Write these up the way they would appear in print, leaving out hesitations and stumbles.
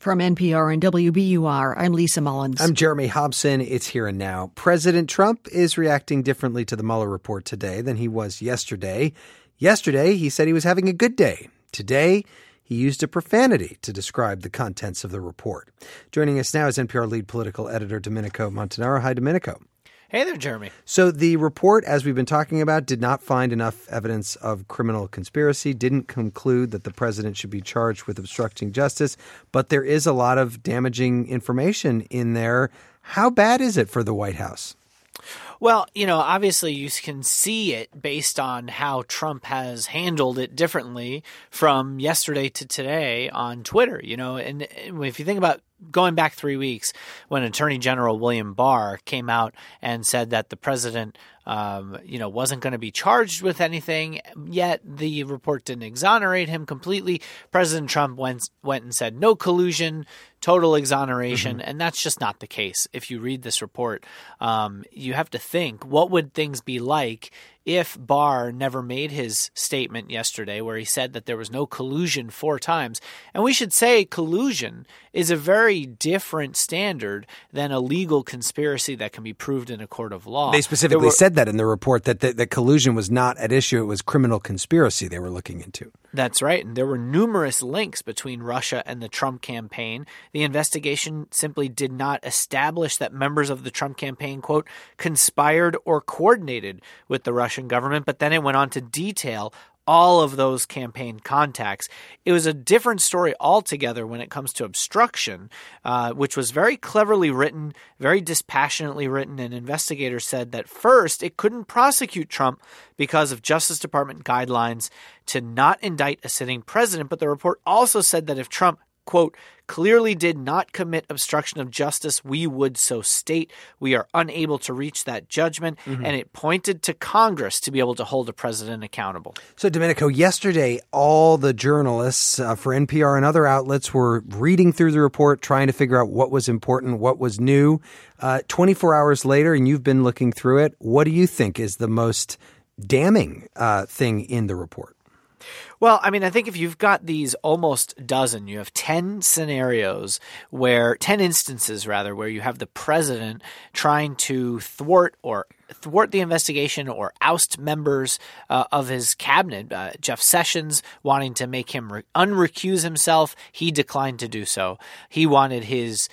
From NPR and WBUR, I'm Lisa Mullins. I'm Jeremy Hobson. It's Here and Now. President Trump is reacting differently to the Mueller report today than he was yesterday. Yesterday, he said he was having a good day. Today, he used a profanity to describe the contents of the report. Joining us now is NPR lead political editor Domenico Montanaro. Hi, Domenico. Hey there, Jeremy. So the report, as we've been talking about, did not find enough evidence of criminal conspiracy, didn't conclude that the president should be charged with obstructing justice, but there is a lot of damaging information in there. How bad is it for the White House? Well, obviously you can see it based on how Trump has handled it differently from yesterday to today on Twitter, and if you think about going back 3 weeks when Attorney General William Barr came out and said that the president wasn't going to be charged with anything, yet the report didn't exonerate him completely. President Trump went and said no collusion, total exoneration, and that's just not the case. If you read this report, you have to think, what would things be like if Barr never made his statement yesterday where he said that there was no collusion 4 times? And we should say collusion is a very different standard than a legal conspiracy that can be proved in a court of law. They specifically said that in the report, that collusion was not at issue. It was criminal conspiracy they were looking into. That's right. And there were numerous links between Russia and the Trump campaign. The investigation simply did not establish that members of the Trump campaign, quote, conspired or coordinated with the Russian government, but then it went on to detail all of those campaign contacts. It was a different story altogether when it comes to obstruction, which was very cleverly written, very dispassionately written. And investigators said that first, it couldn't prosecute Trump because of Justice Department guidelines to not indict a sitting president. But the report also said that if Trump, quote, clearly did not commit obstruction of justice, we would so state. We are unable to reach that judgment. And it pointed to Congress to be able to hold a president accountable. So, Domenico, yesterday, all the journalists for NPR and other outlets were reading through the report, trying to figure out what was important, what was new. 24 hours later, and you've been looking through it, what do you think is the most damning thing in the report? Well, I mean, I think if you've got these almost dozen, you have 10 scenarios 10 instances rather, where you have the president trying to thwart the investigation or oust members of his cabinet. Jeff Sessions wanting to make him unrecuse himself. He declined to do so. He wanted his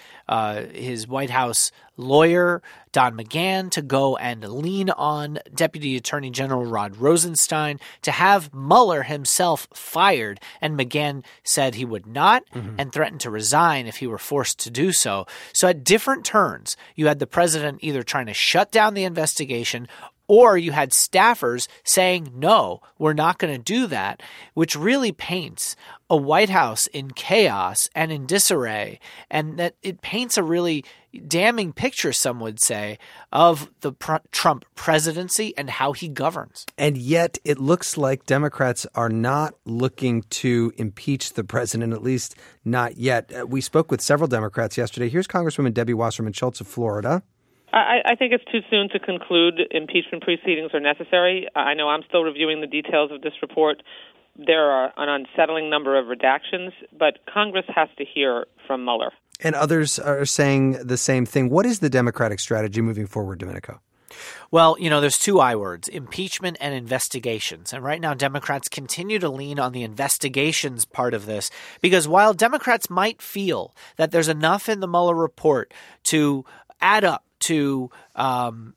White House lawyer, Don McGahn, to go and lean on Deputy Attorney General Rod Rosenstein to have Mueller himself fired. And McGahn said he would not and threatened to resign if he were forced to do so. So at different turns, you had the president either trying to shut down the investigation or you had staffers saying, no, we're not going to do that, which really paints a White House in chaos and in disarray, and that it paints a really damning picture, some would say, of the Trump presidency and how he governs. And yet it looks like Democrats are not looking to impeach the president, at least not yet. We spoke with several Democrats yesterday. Here's Congresswoman Debbie Wasserman Schultz of Florida. I think it's too soon to conclude impeachment proceedings are necessary. I know I'm still reviewing the details of this report. There are an unsettling number of redactions, but Congress has to hear from Mueller. And others are saying the same thing. What is the Democratic strategy moving forward, Domenico? Well, there's 2 I words, impeachment and investigations. And right now, Democrats continue to lean on the investigations part of this because while Democrats might feel that there's enough in the Mueller report to add up to an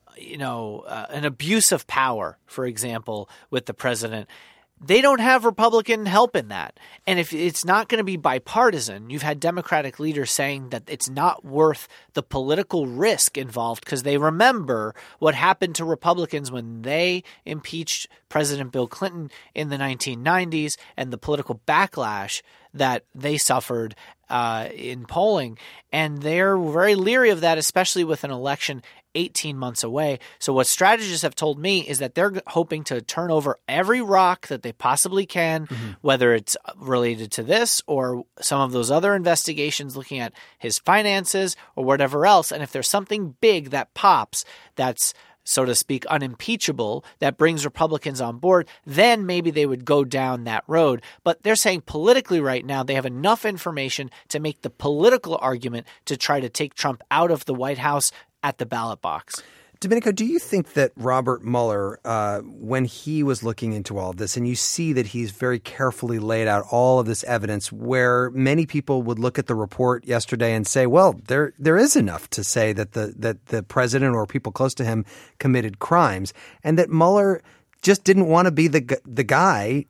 abuse of power, for example, with the president, they don't have Republican help in that. And if it's not going to be bipartisan, you've had Democratic leaders saying that it's not worth the political risk involved because they remember what happened to Republicans when they impeached President Bill Clinton in the 1990s and the political backlash that they suffered in polling. And they're very leery of that, especially with an election 18 months away. So what strategists have told me is that they're hoping to turn over every rock that they possibly can, whether it's related to this or some of those other investigations looking at his finances or whatever else. And if there's something big that pops that's so to speak, unimpeachable, that brings Republicans on board, then maybe they would go down that road. But they're saying politically right now they have enough information to make the political argument to try to take Trump out of the White House at the ballot box. Domenico, do you think that Robert Mueller, when he was looking into all of this, and you see that he's very carefully laid out all of this evidence, where many people would look at the report yesterday and say, well, there is enough to say that the president or people close to him committed crimes, and that Mueller just didn't want to be the guy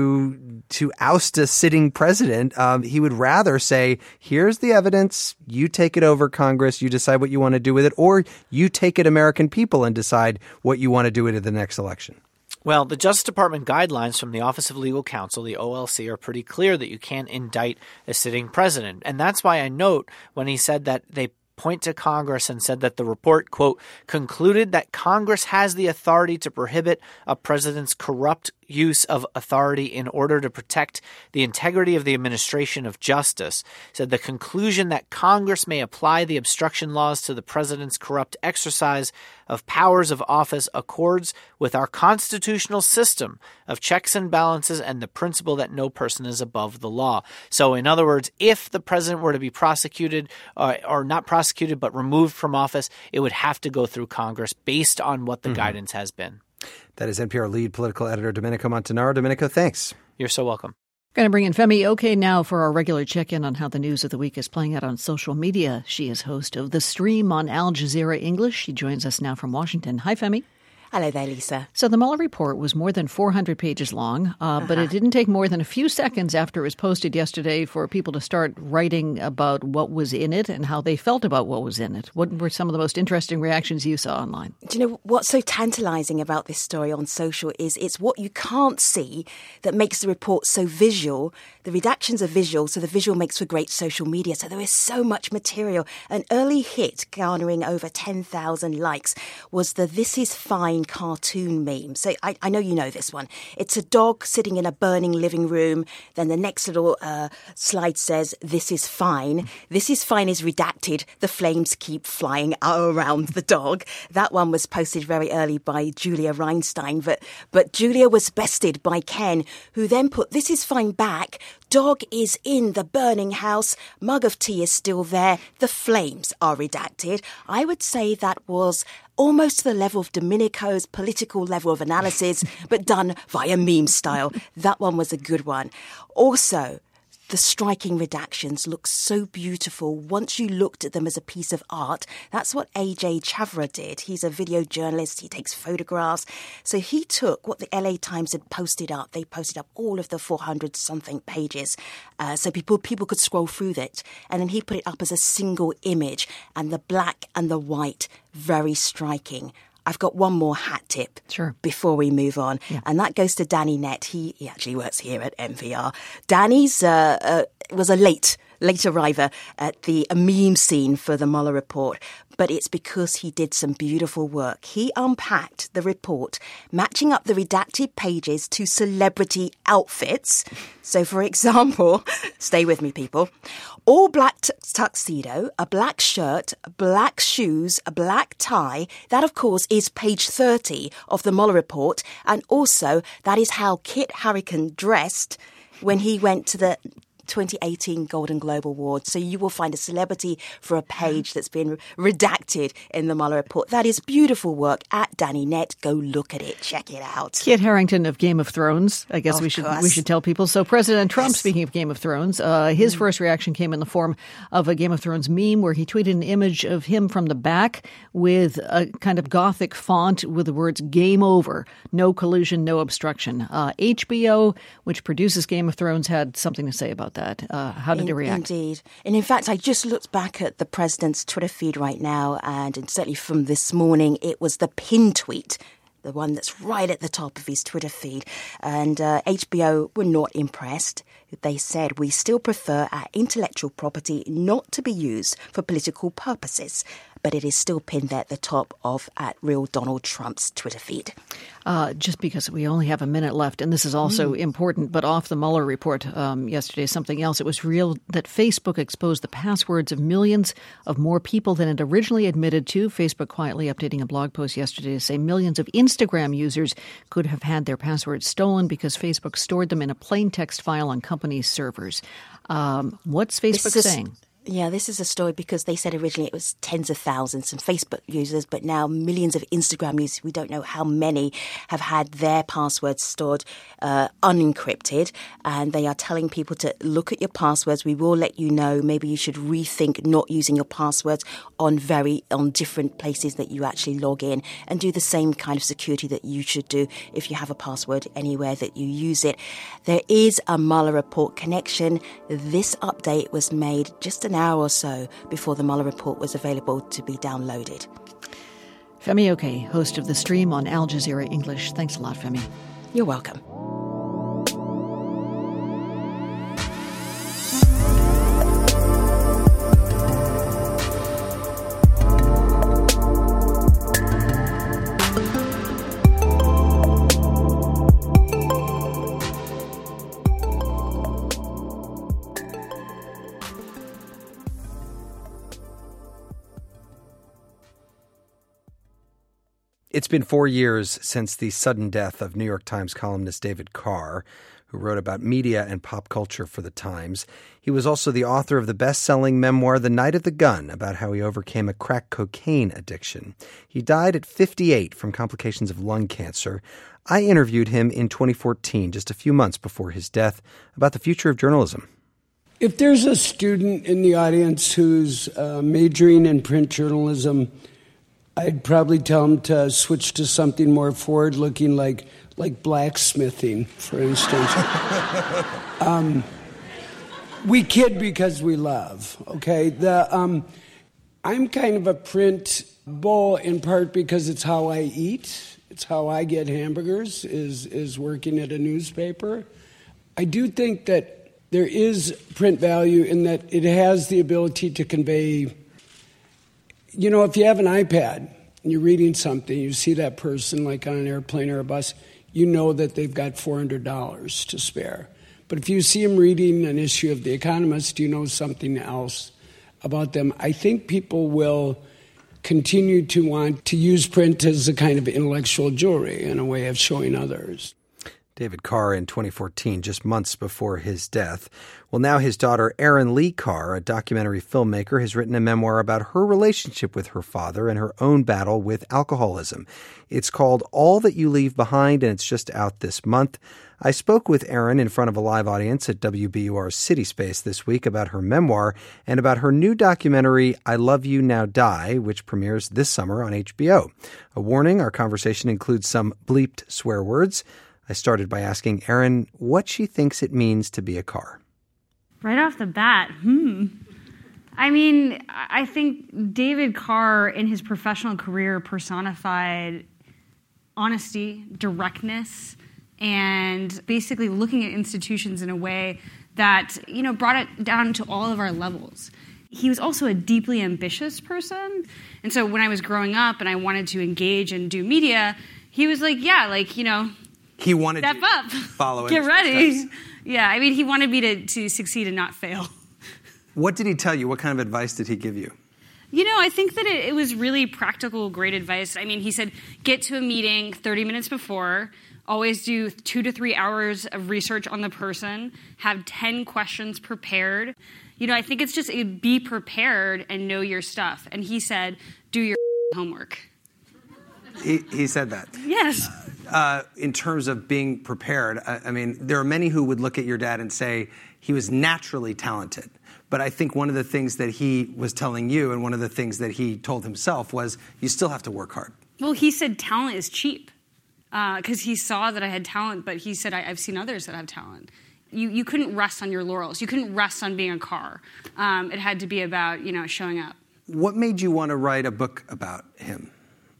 to oust a sitting president. He would rather say, here's the evidence, you take it over, Congress, you decide what you want to do with it, or you take it, American people, and decide what you want to do with it in the next election. Well, the Justice Department guidelines from the Office of Legal Counsel, the OLC, are pretty clear that you can't indict a sitting president. And that's why I note when he said that they point to Congress and said that the report, quote, concluded that Congress has the authority to prohibit a president's corrupt use of authority in order to protect the integrity of the administration of justice, said the conclusion that Congress may apply the obstruction laws to the president's corrupt exercise of powers of office accords with our constitutional system of checks and balances and the principle that no person is above the law. So in other words, if the president were to be prosecuted or not prosecuted but removed from office, it would have to go through Congress based on what the guidance has been. That is NPR lead political editor Domenico Montanaro. Domenico, thanks. You're so welcome. Going to bring in Femi Oke now for our regular check-in on how the news of the week is playing out on social media. She is host of The Stream on Al Jazeera English. She joins us now from Washington. Hi, Femi. Hello there, Lisa. So the Mueller report was more than 400 pages long, but it didn't take more than a few seconds after it was posted yesterday for people to start writing about what was in it and how they felt about what was in it. What were some of the most interesting reactions you saw online? Do you know what's so tantalizing about this story on social is it's what you can't see that makes the report so visual. The redactions are visual, so the visual makes for great social media. So there is so much material. An early hit garnering over 10,000 likes was the This Is Fine cartoon meme. So I know you know this one. It's a dog sitting in a burning living room. Then the next little slide says, This is fine. This is fine is redacted. The flames keep flying around the dog. That one was posted very early by Julia Reinstein. But Julia was bested by Ken, who then put This is fine back. Dog is in the burning house. Mug of tea is still there. The flames are redacted. I would say that was almost the level of Domenico's political level of analysis, but done via meme style. That one was a good one. Also, the striking redactions look so beautiful once you looked at them as a piece of art. That's what AJ Chavra did. He's a video journalist. He takes photographs. So he took what the LA Times had posted up. They posted up all of the 400-something pages so people could scroll through it. And then he put it up as a single image. And the black and the white, very striking. I've got one more hat tip before we move on, and that goes to Danny Nett. He actually works here at NPR. Danny's was a late arriver at the meme scene for the Mueller report, but it's because he did some beautiful work. He unpacked the report, matching up the redacted pages to celebrity outfits. So, for example, stay with me, people, all black tuxedo, a black shirt, black shoes, a black tie. That, of course, is page 30 of the Mueller report. And also, that is how Kit Harington dressed when he went to the 2018 Golden Globe Awards. So you will find a celebrity for a page that's been redacted in the Mueller report. That is beautiful work at Danny Nett. Go look at it. Check it out. Kit Harington of Game of Thrones. I guess we should tell people. So President Trump, speaking of Game of Thrones, his first reaction came in the form of a Game of Thrones meme where he tweeted an image of him from the back with a kind of gothic font with the words "Game Over, no collusion, no obstruction." HBO, which produces Game of Thrones, had something to say about that. How did it react? Indeed. And in fact, I just looked back at the president's Twitter feed right now, and certainly from this morning, it was the pin tweet, the one that's right at the top of his Twitter feed. And HBO were not impressed. They said, we still prefer our intellectual property not to be used for political purposes. but it is still pinned there at the top of @RealDonaldTrump's Twitter feed. Just because we only have a minute left, and this is also important, but off the Mueller report yesterday, something else. It was real that Facebook exposed the passwords of millions of more people than it originally admitted to. Facebook quietly updating a blog post yesterday to say millions of Instagram users could have had their passwords stolen because Facebook stored them in a plain text file on company servers. What's Facebook saying? Yeah, this is a story because they said originally it was tens of thousands of Facebook users, but now millions of Instagram users, we don't know how many, have had their passwords stored unencrypted. And they are telling people to look at your passwords. We will let you know. Maybe you should rethink not using your passwords on different places that you actually log in, and do the same kind of security that you should do if you have a password anywhere that you use it. There is a Mueller report connection. This update was made just an hour or so before the Mueller report was available to be downloaded. Femi Oke, host of The Stream on Al Jazeera English. Thanks a lot, Femi. You're welcome. It's been 4 years since the sudden death of New York Times columnist David Carr, who wrote about media and pop culture for The Times. He was also the author of the best-selling memoir The Night of the Gun, about how he overcame a crack cocaine addiction. He died at 58 from complications of lung cancer. I interviewed him in 2014, just a few months before his death, about the future of journalism. If there's a student in the audience who's majoring in print journalism, I'd probably tell them to switch to something more forward-looking, like blacksmithing, for instance. We kid because we love, okay? I'm kind of a print bull in part because it's how I eat. It's how I get hamburgers, is working at a newspaper. I do think that there is print value in that it has the ability to convey. You know, if you have an iPad and you're reading something, you see that person like on an airplane or a bus, you know that they've got $400 to spare. But if you see them reading an issue of The Economist, you know something else about them. I think people will continue to want to use print as a kind of intellectual jewelry and a way of showing others. David Carr in 2014, just months before his death. Well, now his daughter, Erin Lee Carr, a documentary filmmaker, has written a memoir about her relationship with her father and her own battle with alcoholism. It's called All That You Leave Behind, and it's just out this month. I spoke with Erin in front of a live audience at WBUR's City Space this week about her memoir and about her new documentary, I Love You Now Die, which premieres this summer on HBO. A warning, our conversation includes some bleeped swear words. I started by asking Erin what she thinks it means to be a Carr. Right off the bat, I mean, I think David Carr in his professional career personified honesty, directness, and basically looking at institutions in a way that, you know, brought it down to all of our levels. He was also a deeply ambitious person. And so when I was growing up and I wanted to engage and do media, he was like, yeah, like, you know, he wanted step up, follow get ready. Yeah, I mean, he wanted me to succeed and not fail. What did he tell you? What kind of advice did he give you? You know, I think that it was really practical, great advice. I mean, he said, get to a meeting 30 minutes before, always do 2 to 3 hours of research on the person, have 10 questions prepared. You know, I think it's just be prepared and know your stuff. And he said, do your homework. He said that. Yes. In terms of being prepared, I mean, there are many who would look at your dad and say he was naturally talented. But I think one of the things that he was telling you and one of the things that he told himself was you still have to work hard. Well, he said talent is cheap because he saw that I had talent, but he said I've seen others that have talent. You couldn't rest on your laurels. You couldn't rest on being a Carr. It had to be about, you know, showing up. What made you want to write a book about him?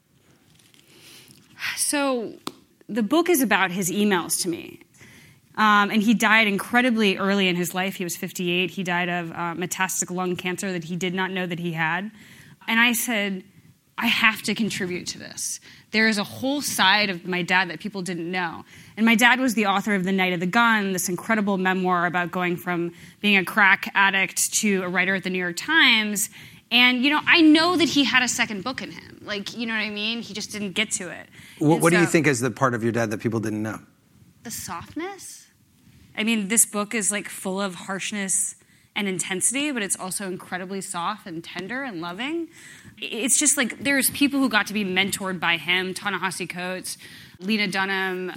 So the book is about his emails to me. And he died incredibly early in his life. He was 58. He died of metastatic lung cancer that he did not know that he had. And I said, I have to contribute to this. There is a whole side of my dad that people didn't know. And my dad was the author of The Night of the Gun, this incredible memoir about going from being a crack addict to a writer at the New York Times. And, I know that he had a second book in him. You know what I mean? He just didn't get to it. What do you think is the part of your dad that people didn't know? The softness. I mean, this book is, full of harshness and intensity, but it's also incredibly soft and tender and loving. It's just there's people who got to be mentored by him, Ta-Nehisi Coates, Lena Dunham,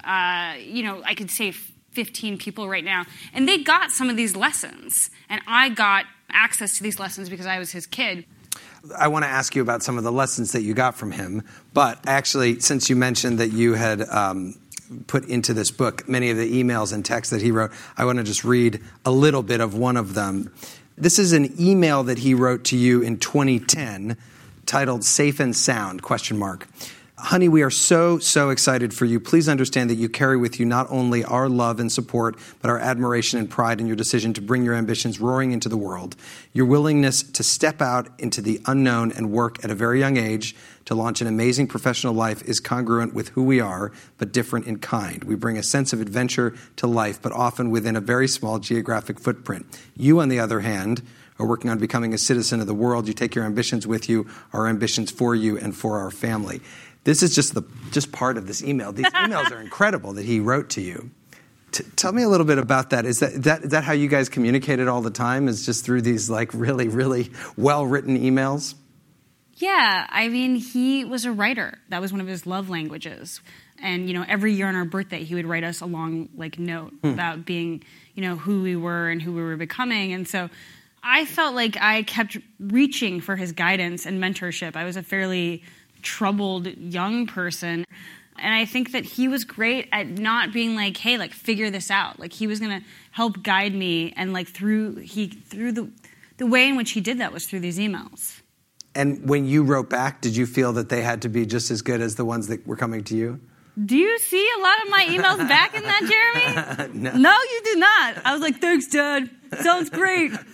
I could say 15 people right now. And they got some of these lessons. And I got access to these lessons because I was his kid. I want to ask you about some of the lessons that you got from him. But actually, since you mentioned that you had put into this book many of the emails and texts that he wrote, I want to just read a little bit of one of them. This is an email that he wrote to you in 2010 titled Safe and Sound, ? Honey, we are so excited for you. Please understand that you carry with you not only our love and support, but our admiration and pride in your decision to bring your ambitions roaring into the world. Your willingness to step out into the unknown and work at a very young age to launch an amazing professional life is congruent with who we are, but different in kind. We bring a sense of adventure to life, but often within a very small geographic footprint. You, on the other hand, are working on becoming a citizen of the world. You take your ambitions with you, our ambitions for you and for our family. This is just part of this email. These emails are incredible that he wrote to you. Tell me a little bit about that. Is that how you guys communicated all the time? Is just through these really, really well-written emails? Yeah, I mean, he was a writer. That was one of his love languages. And, every year on our birthday, he would write us a long, note about being, who we were and who we were becoming. And so I felt like I kept reaching for his guidance and mentorship. I was a fairly troubled young person. And I think that he was great at not being hey, figure this out. He was going to help guide me. And through the way in which he did that was through these emails. And when you wrote back, did you feel that they had to be just as good as the ones that were coming to you? Do you see a lot of my emails back in that, Jeremy? No, you did not. I was like, thanks, Dad. Sounds great. You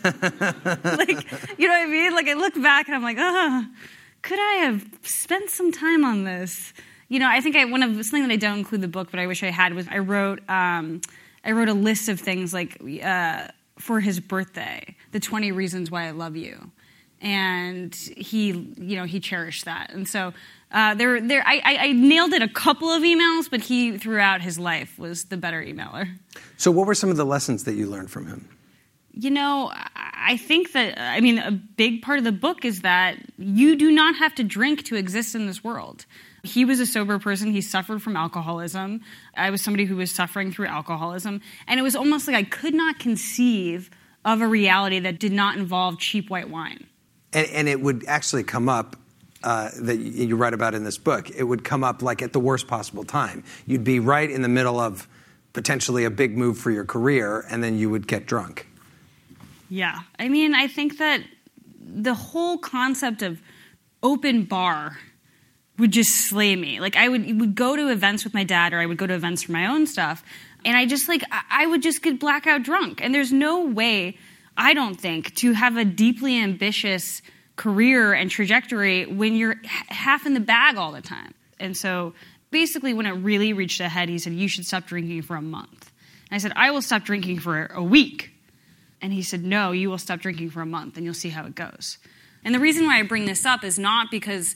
know what I mean? I look back and I'm like, could I have spent some time on this? I think something that I don't include in the book, but I wish I had, was I wrote a list of things for his birthday, the 20 reasons why I love you. And he cherished that. And so I nailed it a couple of emails, but he, throughout his life, was the better emailer. So what were some of the lessons that you learned from him? I think that, a big part of the book is that you do not have to drink to exist in this world. He was a sober person. He suffered from alcoholism. I was somebody who was suffering through alcoholism. And it was almost like I could not conceive of a reality that did not involve cheap white wine. And it would actually come up, that you write about in this book, it would come up at the worst possible time. You'd be right in the middle of potentially a big move for your career, and then you would get drunk. Yeah. I think that the whole concept of open bar would just slay me. I would go to events with my dad, or I would go to events for my own stuff, and I would just get blackout drunk. And there's no way, I don't think, to have a deeply ambitious career and trajectory when you're half in the bag all the time. And so basically when it really reached a head, he said, you should stop drinking for a month. And I said, I will stop drinking for a week. And he said, no, you will stop drinking for a month and you'll see how it goes. And the reason why I bring this up is not because,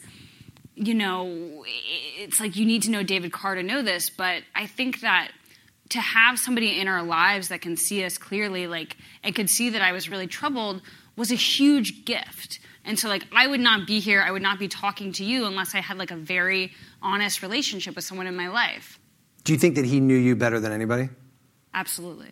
it's you need to know David Carr to know this, but I think that to have somebody in our lives that can see us clearly, and could see that I was really troubled, was a huge gift. And so, I would not be here, I would not be talking to you unless I had, a very honest relationship with someone in my life. Do you think that he knew you better than anybody? Absolutely.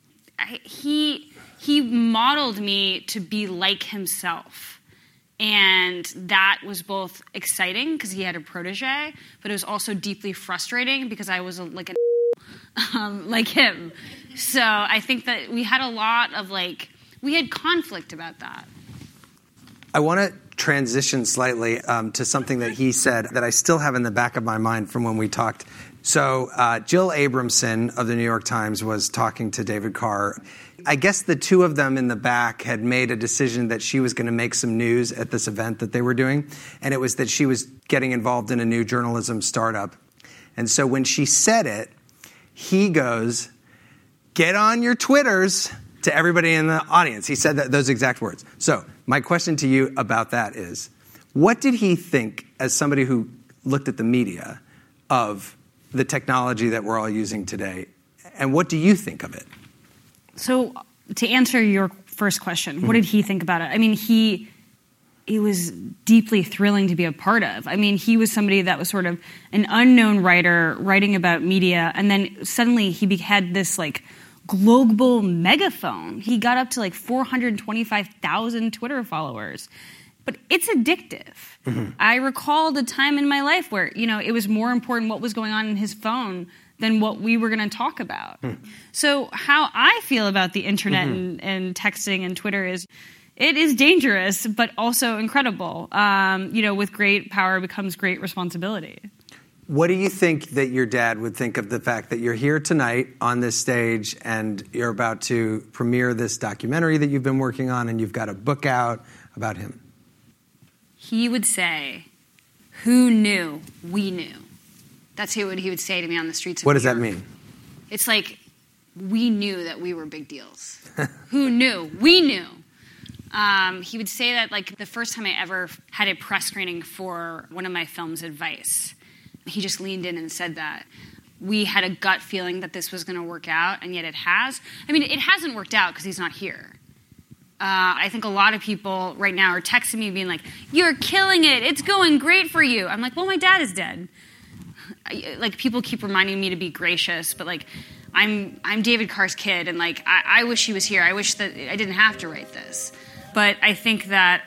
He modeled me to be like himself. And that was both exciting because he had a protege, but it was also deeply frustrating because I was like him. So I think that we had a lot of we had conflict about that. I want to transition slightly to something that he said that I still have in the back of my mind from when we talked. So Jill Abramson of the New York Times was talking to David Carr. I guess the two of them in the back had made a decision that she was going to make some news at this event that they were doing, and it was that she was getting involved in a new journalism startup. And so when she said it, he goes, "Get on your Twitters," to everybody in the audience. He said those exact words. So my question to you about that is, what did he think, as somebody who looked at the media, of the technology that we're all using today? And what do you think of it? So to answer your first question, what did he think about it? I mean, it was deeply thrilling to be a part of. I mean, he was somebody that was sort of an unknown writer writing about media, and then suddenly he had this like global megaphone. He got up to like 425,000 Twitter followers. But it's addictive. Mm-hmm. I recalled a time in my life where, it was more important what was going on in his phone than what we were going to talk about. Mm. So how I feel about the internet and texting and Twitter is, it is dangerous, but also incredible. With great power becomes great responsibility. What do you think that your dad would think of the fact that you're here tonight on this stage and you're about to premiere this documentary that you've been working on and you've got a book out about him? He would say, "Who knew? We knew." That's what he would say to me on the streets of What New does York. that mean? It's like, we knew that we were big deals. Who knew? We knew. He would say that like the first time I ever had a press screening for one of my films, Advice, he just leaned in and said that. We had a gut feeling that this was going to work out, and yet it has. I mean, it hasn't worked out because he's not here. I think a lot of people right now are texting me being like, "You're killing it. It's going great for you." I'm like, well, my dad is dead. Like, people keep reminding me to be gracious, but like, I'm David Carr's kid, and like, I wish he was here. I wish that I didn't have to write this. But I think that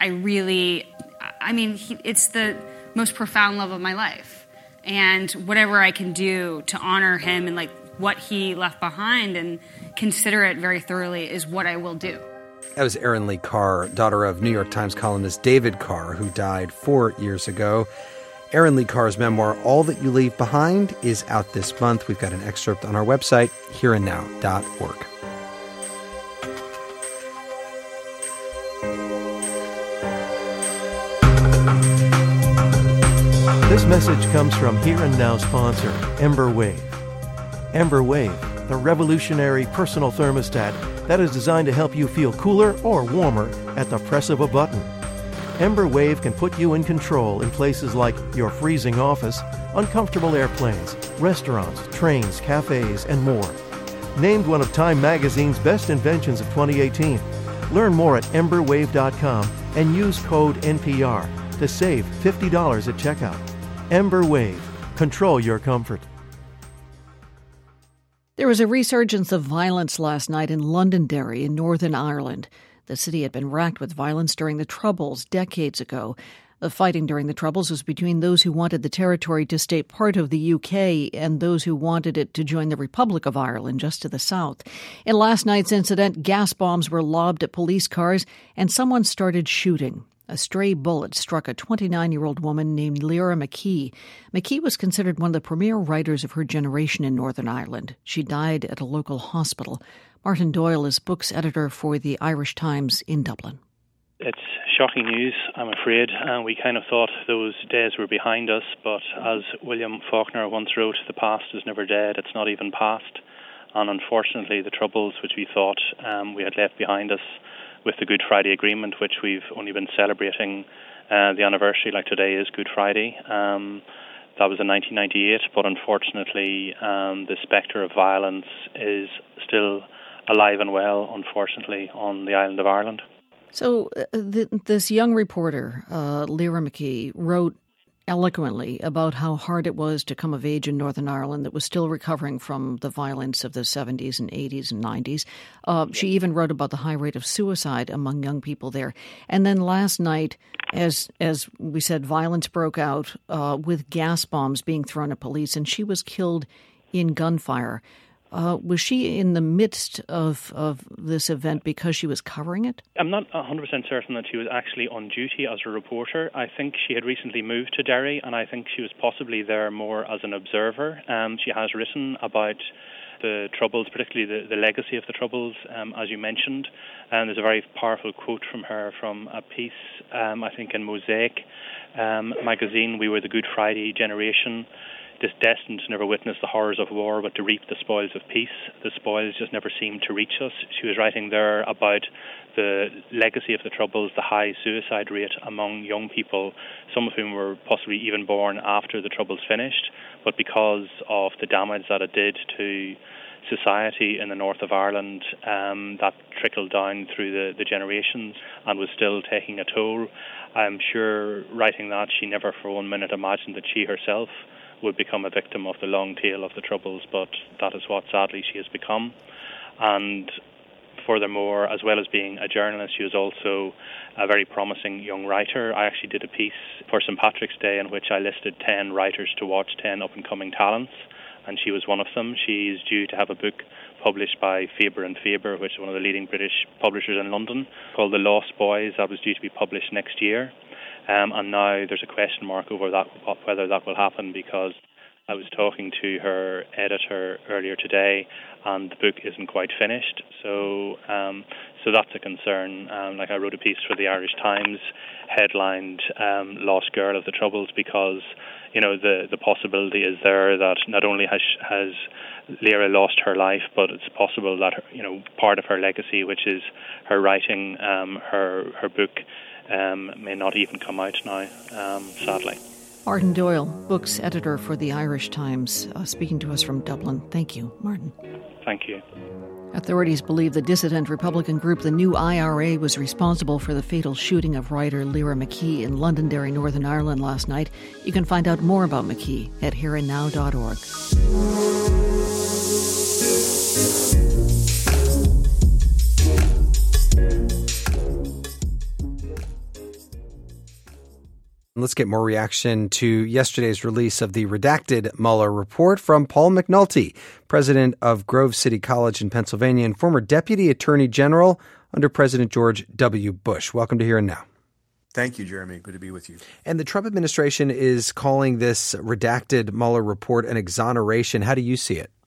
it's the most profound love of my life. And whatever I can do to honor him and like what he left behind and consider it very thoroughly is what I will do. That was Erin Lee Carr, daughter of New York Times columnist David Carr, who died 4 years ago. Erin Lee Carr's memoir, All That You Leave Behind, is out this month. We've got an excerpt on our website, hereandnow.org. This message comes from Here and Now sponsor, Ember Wave. Ember Wave, the revolutionary personal thermostat that is designed to help you feel cooler or warmer at the press of a button. Ember Wave can put you in control in places like your freezing office, uncomfortable airplanes, restaurants, trains, cafes, and more. Named one of Time Magazine's best inventions of 2018. Learn more at emberwave.com and use code NPR to save $50 at checkout. Ember Wave. Control your comfort. There was a resurgence of violence last night in Londonderry in Northern Ireland. The city had been racked with violence during the Troubles decades ago. The fighting during the Troubles was between those who wanted the territory to stay part of the UK and those who wanted it to join the Republic of Ireland just to the south. In last night's incident, gas bombs were lobbed at police cars and someone started shooting. A stray bullet struck a 29-year-old woman named Lyra McKee. McKee was considered one of the premier writers of her generation in Northern Ireland. She died at a local hospital. Martin Doyle is books editor for the Irish Times in Dublin. It's shocking news, I'm afraid. We kind of thought those days were behind us, but as William Faulkner once wrote, the past is never dead, it's not even past. And unfortunately, the Troubles, which we thought we had left behind us, with the Good Friday Agreement, which we've only been celebrating the anniversary, like today is Good Friday. That was in 1998, but unfortunately the spectre of violence is still alive and well, unfortunately, on the island of Ireland. So this young reporter, Lyra McKee, wrote eloquently about how hard it was to come of age in Northern Ireland that was still recovering from the violence of the 70s and 80s and 90s. She even wrote about the high rate of suicide among young people there. And then last night, as we said, violence broke out with gas bombs being thrown at police, and she was killed in gunfire. Was she in the midst of this event because she was covering it? I'm not 100% certain that she was actually on duty as a reporter. I think she had recently moved to Derry, and I think she was possibly there more as an observer. She has written about the Troubles, particularly the legacy of the Troubles, as you mentioned. And there's a very powerful quote from her from a piece, I think, in Mosaic magazine. We were the Good Friday generation, destined to never witness the horrors of war, but to reap the spoils of peace. The spoils just never seemed to reach us. She was writing there about the legacy of the Troubles, the high suicide rate among young people, some of whom were possibly even born after the Troubles finished, but because of the damage that it did to society in the north of Ireland, that trickled down through the generations and was still taking a toll. I'm sure writing that, she never for 1 minute imagined that she herself would become a victim of the long tail of the Troubles, but that is what sadly she has become. And furthermore, as well as being a journalist, she was also a very promising young writer. I actually did a piece for St. Patrick's Day in which I listed 10 writers to watch, 10 up-and-coming talents, and she was one of them. She's due to have a book published by Faber and Faber, which is one of the leading British publishers in London, called The Lost Boys. That was due to be published next year. And now there's a question mark over that, whether that will happen, because I was talking to her editor earlier today, and the book isn't quite finished. So that's a concern. Like I wrote a piece for the Irish Times, headlined "Lost Girl of the Troubles," because the possibility is there that not only has Lyra lost her life, but it's possible that part of her legacy, which is her writing, her book, may not even come out now, sadly. Martin Doyle, books editor for the Irish Times, speaking to us from Dublin. Thank you, Martin. Thank you. Authorities believe the dissident Republican group, the New IRA, was responsible for the fatal shooting of writer Lyra McKee in Londonderry, Northern Ireland last night. You can find out more about McKee at hereandnow.org. Let's get more reaction to yesterday's release of the redacted Mueller report from Paul McNulty, president of Grove City College in Pennsylvania and former deputy attorney general under President George W. Bush. Welcome to Here and Now. Thank you, Jeremy. Good to be with you. And the Trump administration is calling this redacted Mueller report an exoneration. How do you see it?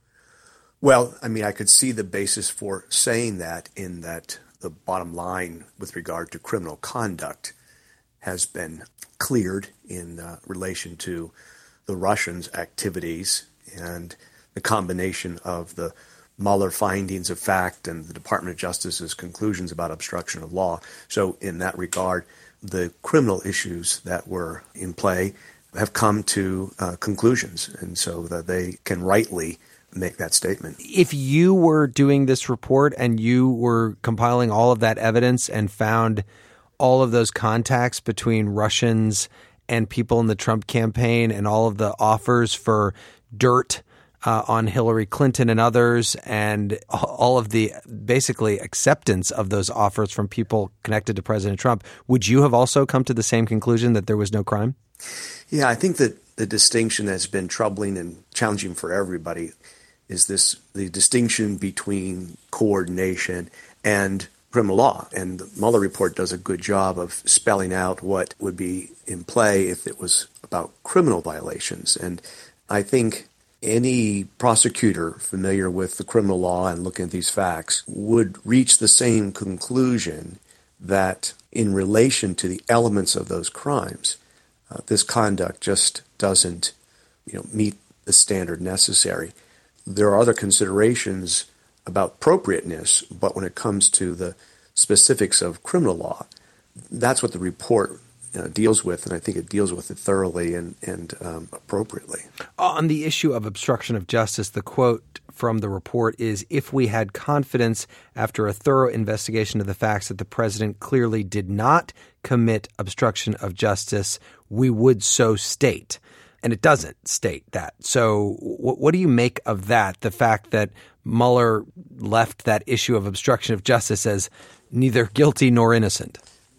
Well, I could see the basis for saying that in that the bottom line with regard to criminal conduct has been cleared in relation to the Russians' activities, and the combination of the Mueller findings of fact and the Department of Justice's conclusions about obstruction of law. So in that regard, the criminal issues that were in play have come to conclusions, and so that they can rightly make that statement. If you were doing this report and you were compiling all of that evidence and found all of those contacts between Russians and people in the Trump campaign and all of the offers for dirt on Hillary Clinton and others, and all of the basically acceptance of those offers from people connected to President Trump, would you have also come to the same conclusion that there was no crime? Yeah, I think that the distinction that's been troubling and challenging for everybody is the distinction between coordination and criminal law. And the Mueller report does a good job of spelling out what would be in play if it was about criminal violations. And I think any prosecutor familiar with the criminal law and looking at these facts would reach the same conclusion that in relation to the elements of those crimes, this conduct just doesn't meet the standard necessary. There are other considerations about appropriateness, but when it comes to the specifics of criminal law, that's what the report deals with, and I think it deals with it thoroughly and appropriately. On the issue of obstruction of justice, the quote from the report is, "If we had confidence after a thorough investigation of the facts that the president clearly did not commit obstruction of justice, we would so state." And it doesn't state that. So what do you make of that, the fact that Mueller left that issue of obstruction of justice as neither guilty nor innocent?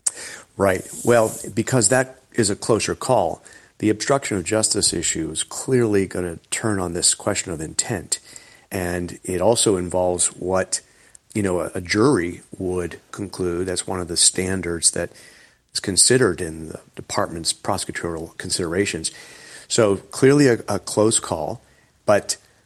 Right. Well, because that is a closer call. The obstruction of justice issue is clearly going to turn on this question of intent. And it also involves what, a jury would conclude. That's one of the standards that is considered in the department's prosecutorial considerations. So clearly a close call, but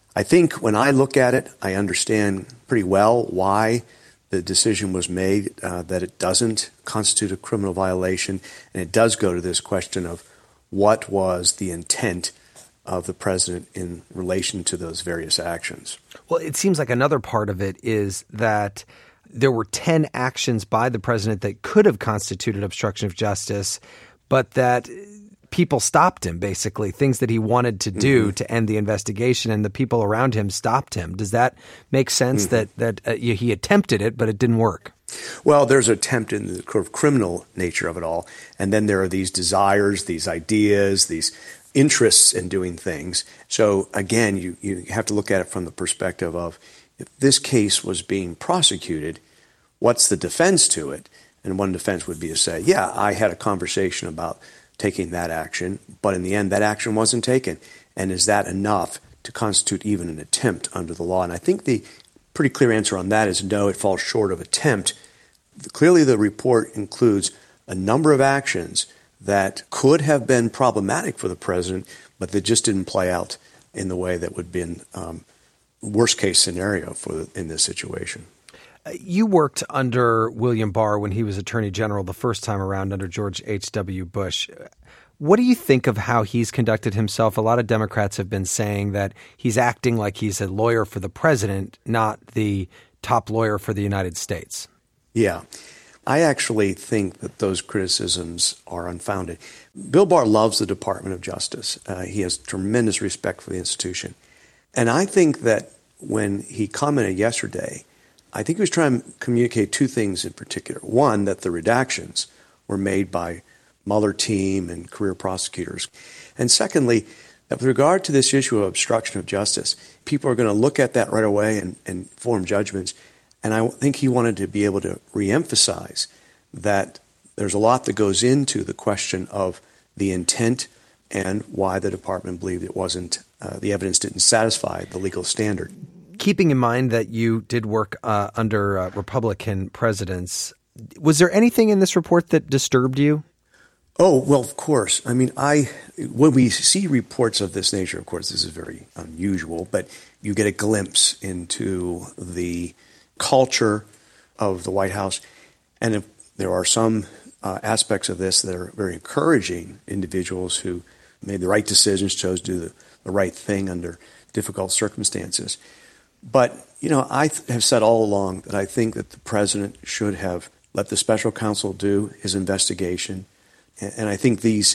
I think when I look at it, I understand pretty well why the decision was made that it doesn't constitute a criminal violation, and it does go to this question of what was the intent of the president in relation to those various actions. Well, it seems like another part of it is that there were 10 actions by the president that could have constituted obstruction of justice, but that people stopped him, basically, things that he wanted to do to end the investigation, and the people around him stopped him. Does that make sense that he attempted it, but it didn't work? Well, there's an attempt in the criminal nature of it all, and then there are these desires, these ideas, these interests in doing things. So, again, you have to look at it from the perspective of, if this case was being prosecuted, what's the defense to it? And one defense would be to say, yeah, I had a conversation about taking that action, but in the end, that action wasn't taken. And is that enough to constitute even an attempt under the law? And I think the pretty clear answer on that is no, it falls short of attempt. Clearly, the report includes a number of actions that could have been problematic for the president, but that just didn't play out in the way that would have been worst-case scenario in this situation. You worked under William Barr when he was Attorney General the first time around under George H.W. Bush. What do you think of how he's conducted himself? A lot of Democrats have been saying that he's acting like he's a lawyer for the president, not the top lawyer for the United States. Yeah. I actually think that those criticisms are unfounded. Bill Barr loves the Department of Justice. He has tremendous respect for the institution. And I think that when he commented yesterday, I think he was trying to communicate two things in particular. One, that the redactions were made by Mueller team and career prosecutors. And secondly, that with regard to this issue of obstruction of justice, people are going to look at that right away and form judgments. And I think he wanted to be able to reemphasize that there's a lot that goes into the question of the intent and why the department believed it wasn't, the evidence didn't satisfy the legal standard. Keeping in mind that you did work under Republican presidents, was there anything in this report that disturbed you? Oh, well, of course. I mean, when we see reports of this nature, of course, this is very unusual, but you get a glimpse into the culture of the White House. And if there are some aspects of this that are very encouraging, individuals who made the right decisions, chose to do the right thing under difficult circumstances. But, I have said all along that I think that the president should have let the special counsel do his investigation. And I think these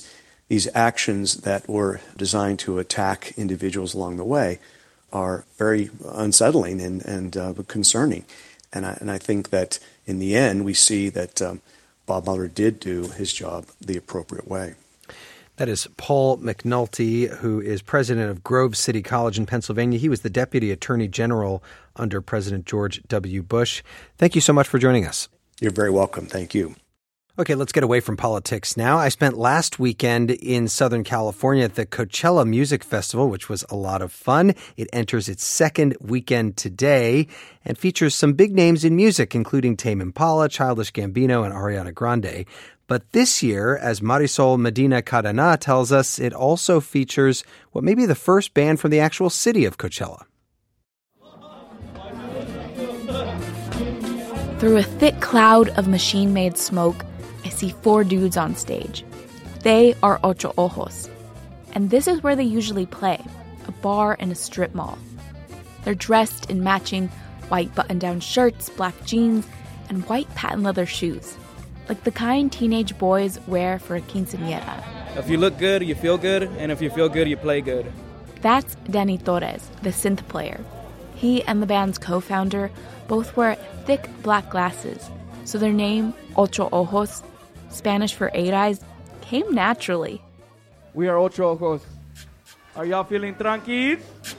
actions that were designed to attack individuals along the way are very unsettling and concerning. And I think that in the end, we see that Bob Mueller did do his job the appropriate way. That is Paul McNulty, who is president of Grove City College in Pennsylvania. He was the deputy attorney general under President George W. Bush. Thank you so much for joining us. You're very welcome. Thank you. Okay, let's get away from politics now. I spent last weekend in Southern California at the Coachella Music Festival, which was a lot of fun. It enters its second weekend today and features some big names in music, including Tame Impala, Childish Gambino, and Ariana Grande. But this year, as Marisol Medina Cadena tells us, it also features what may be the first band from the actual city of Coachella. Through a thick cloud of machine-made smoke, I see 4 dudes on stage. They are Ocho Ojos. And this is where they usually play, a bar in a strip mall. They're dressed in matching white button-down shirts, black jeans, and white patent leather shoes, like the kind teenage boys wear for a quinceañera. If you look good, you feel good, and if you feel good, you play good. That's Danny Torres, the synth player. He and the band's co-founder both wear thick black glasses, so their name, Ocho Ojos, Spanish for 8 eyes, came naturally. We are Ocho Ojos. Are y'all feeling tranquis?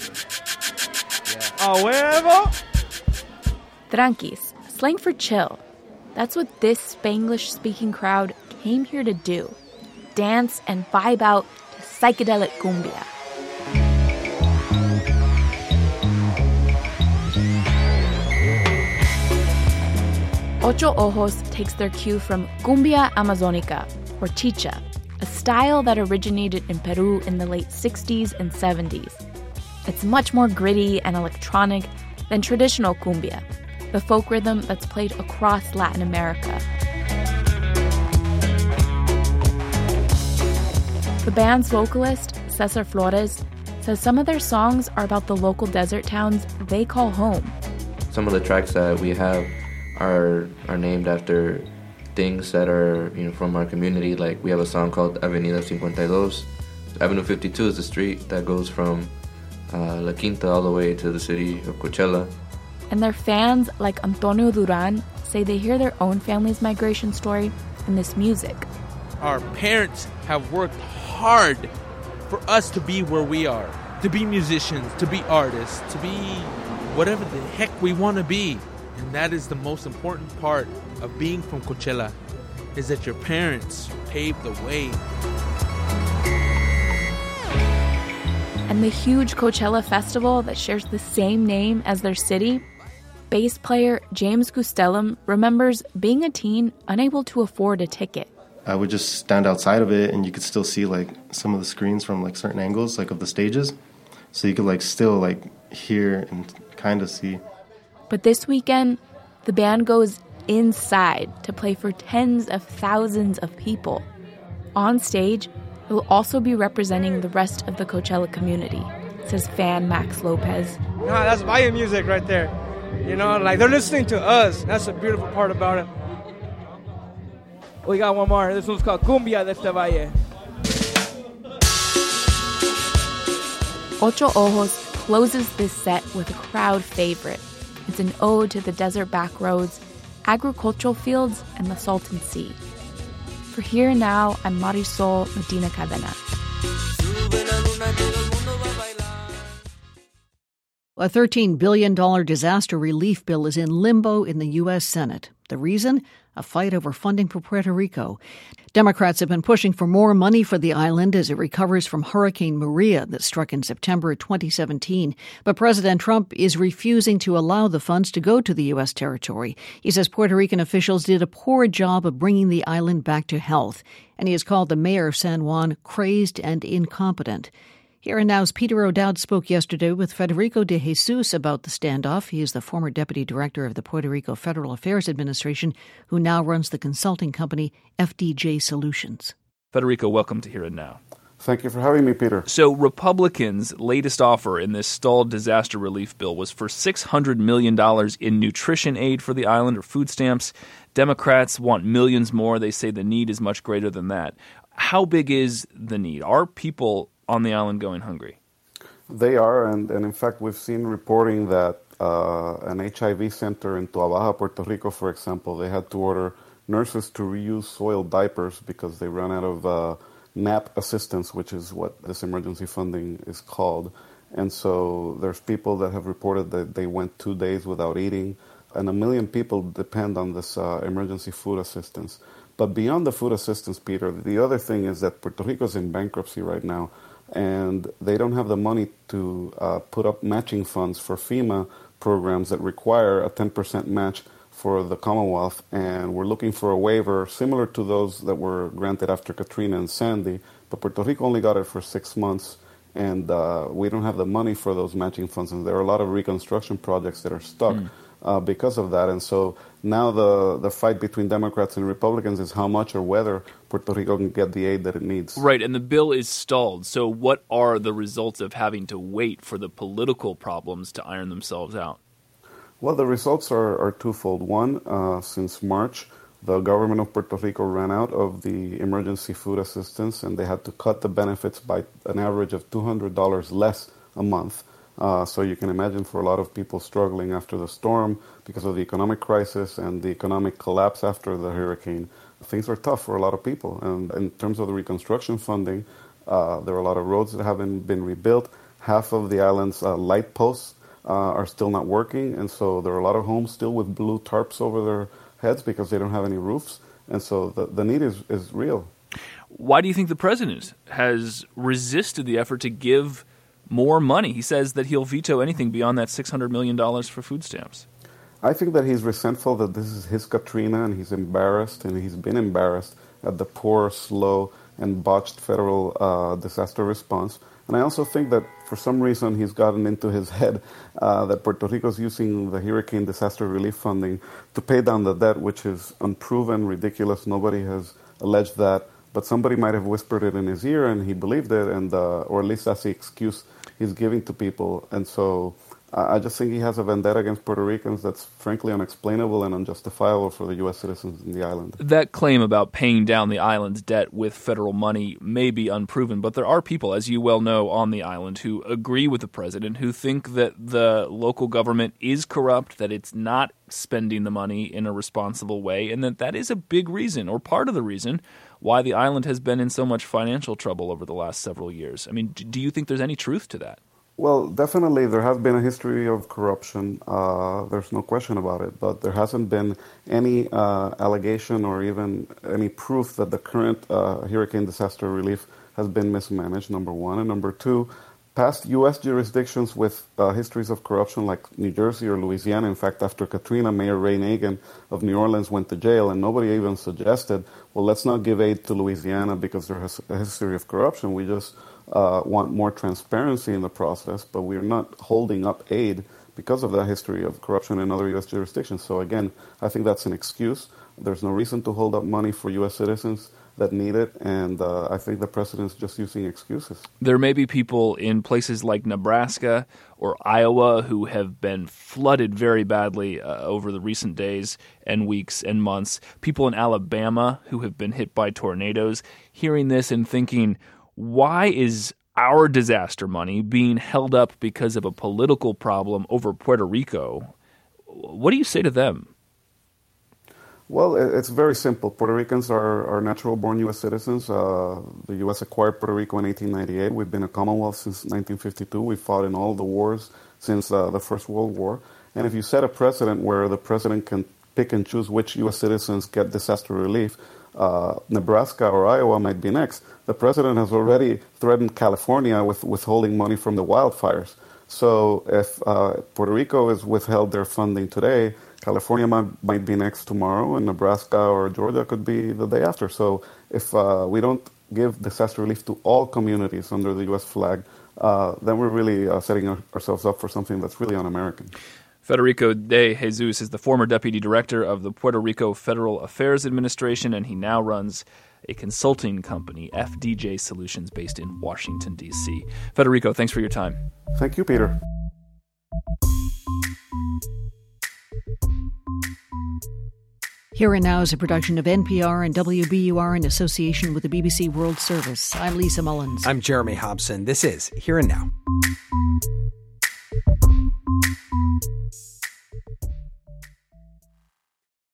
A huevo? Tranquis, slang for chill. That's what this Spanglish-speaking crowd came here to do. Dance and vibe out to psychedelic cumbia. Ocho Ojos takes their cue from cumbia amazonica, or chicha, a style that originated in Peru in the late 60s and 70s. It's much more gritty and electronic than traditional cumbia, the folk rhythm that's played across Latin America. The band's vocalist, Cesar Flores, says some of their songs are about the local desert towns they call home. Some of the tracks that we have are named after things that are from our community. Like we have a song called Avenida 52. Avenue 52 is the street that goes from La Quinta all the way to the city of Coachella. And their fans, like Antonio Duran, say they hear their own family's migration story in this music. Our parents have worked hard for us to be where we are, to be musicians, to be artists, to be whatever the heck we want to be. And that is the most important part of being from Coachella, is that your parents paved the way. And the huge Coachella festival that shares the same name as their city, bass player James Gustellum remembers being a teen unable to afford a ticket. I would just stand outside of it and you could still see like some of the screens from like certain angles like of the stages. So you could like still like hear and kind of see. But this weekend, the band goes inside to play for tens of thousands of people. On stage, it will also be representing the rest of the Coachella community, says fan Max Lopez. Nah, that's Valle music right there. Like they're listening to us. That's the beautiful part about it. We got one more. This one's called Cumbia de este Valle. Ocho Ojos closes this set with a crowd favorite. It's an ode to the desert backroads, agricultural fields, and the Salton Sea. For Here and Now, I'm Marisol Medina Cadena. A $13 billion disaster relief bill is in limbo in the U.S. Senate. The reason? A fight over funding for Puerto Rico. Democrats have been pushing for more money for the island as it recovers from Hurricane Maria that struck in September 2017. But President Trump is refusing to allow the funds to go to the U.S. territory. He says Puerto Rican officials did a poor job of bringing the island back to health. And he has called the mayor of San Juan crazed and incompetent. Here and Now's Peter O'Dowd spoke yesterday with Federico de Jesus about the standoff. He is the former deputy director of the Puerto Rico Federal Affairs Administration, who now runs the consulting company FDJ Solutions. Federico, welcome to Here and Now. Thank you for having me, Peter. So Republicans' latest offer in this stalled disaster relief bill was for $600 million in nutrition aid for the island, or food stamps. Democrats want millions more. They say the need is much greater than that. How big is the need? Are people on the island going hungry? They are, and in fact, we've seen reporting that an HIV center in Toa Baja, Puerto Rico, for example, they had to order nurses to reuse soiled diapers because they ran out of NAP assistance, which is what this emergency funding is called. And so there's people that have reported that they went 2 days without eating, and 1 million people depend on this emergency food assistance. But beyond the food assistance, Peter, the other thing is that Puerto Rico is in bankruptcy right now, and they don't have the money to put up matching funds for FEMA programs that require a 10% match for the Commonwealth, and we're looking for a waiver similar to those that were granted after Katrina and Sandy, but Puerto Rico only got it for 6 months, and we don't have the money for those matching funds, and there are a lot of reconstruction projects that are stuck because of that. And so now the fight between Democrats and Republicans is how much or whether Puerto Rico can get the aid that it needs. Right, and the bill is stalled. So what are the results of having to wait for the political problems to iron themselves out? Well, the results are twofold. One, since March, the government of Puerto Rico ran out of the emergency food assistance, and they had to cut the benefits by an average of $200 less a month. So you can imagine for a lot of people struggling after the storm because of the economic crisis and the economic collapse after the hurricane, things are tough for a lot of people. And in terms of the reconstruction funding, there are a lot of roads that haven't been rebuilt. Half of the island's light posts are still not working, and so there are a lot of homes still with blue tarps over their heads because they don't have any roofs. And so the need is real. Why do you think the president has resisted the effort to give more money? He says that he'll veto anything beyond that $600 million for food stamps. I think that he's resentful that this is his Katrina, and he's embarrassed, and he's been embarrassed at the poor, slow, and botched federal disaster response. And I also think that for some reason he's gotten into his head that Puerto Rico is using the hurricane disaster relief funding to pay down the debt, which is unproven, ridiculous. Nobody has alleged that. But somebody might have whispered it in his ear and he believed it, and or at least that's the excuse he's giving to people. And so I just think he has a vendetta against Puerto Ricans that's frankly unexplainable and unjustifiable for the U.S. citizens in the island. That claim about paying down the island's debt with federal money may be unproven, but there are people, as you well know, on the island who agree with the president, who think that the local government is corrupt, that it's not spending the money in a responsible way, and that is a big reason, or part of the reason, why the island has been in so much financial trouble over the last several years. I mean, do you think there's any truth to that? Well, definitely there has been a history of corruption. There's no question about it. But there hasn't been any allegation or even any proof that the current hurricane disaster relief has been mismanaged, number one. And number two, past U.S. jurisdictions with histories of corruption like New Jersey or Louisiana. In fact, after Katrina, Mayor Ray Nagin of New Orleans went to jail, and nobody even suggested, well, let's not give aid to Louisiana because there has a history of corruption. We just want more transparency in the process, but we're not holding up aid because of that history of corruption in other U.S. jurisdictions. So again, I think that's an excuse. There's no reason to hold up money for U.S. citizens that need it, and I think the president's just using excuses. There may be people in places like Nebraska or Iowa who have been flooded very badly over the recent days and weeks and months. People in Alabama who have been hit by tornadoes, hearing this and thinking, why is our disaster money being held up because of a political problem over Puerto Rico? What do you say to them? Well, it's very simple. Puerto Ricans are natural-born U.S. citizens. The U.S. acquired Puerto Rico in 1898. We've been a Commonwealth since 1952. We fought in all the wars since the First World War. And if you set a precedent where the president can pick and choose which U.S. citizens get disaster relief, Nebraska or Iowa might be next. The president has already threatened California with withholding money from the wildfires. So if Puerto Rico is withheld their funding today, California might be next tomorrow, and Nebraska or Georgia could be the day after. So if we don't give disaster relief to all communities under the U.S. flag, then we're really setting ourselves up for something that's really un-American. Federico de Jesus is the former deputy director of the Puerto Rico Federal Affairs Administration, and he now runs a consulting company, FDJ Solutions, based in Washington, D.C. Federico, thanks for your time. Thank you, Peter. Here and Now is a production of NPR and WBUR in association with the BBC World Service. I'm Lisa Mullins. I'm Jeremy Hobson. This is Here and Now.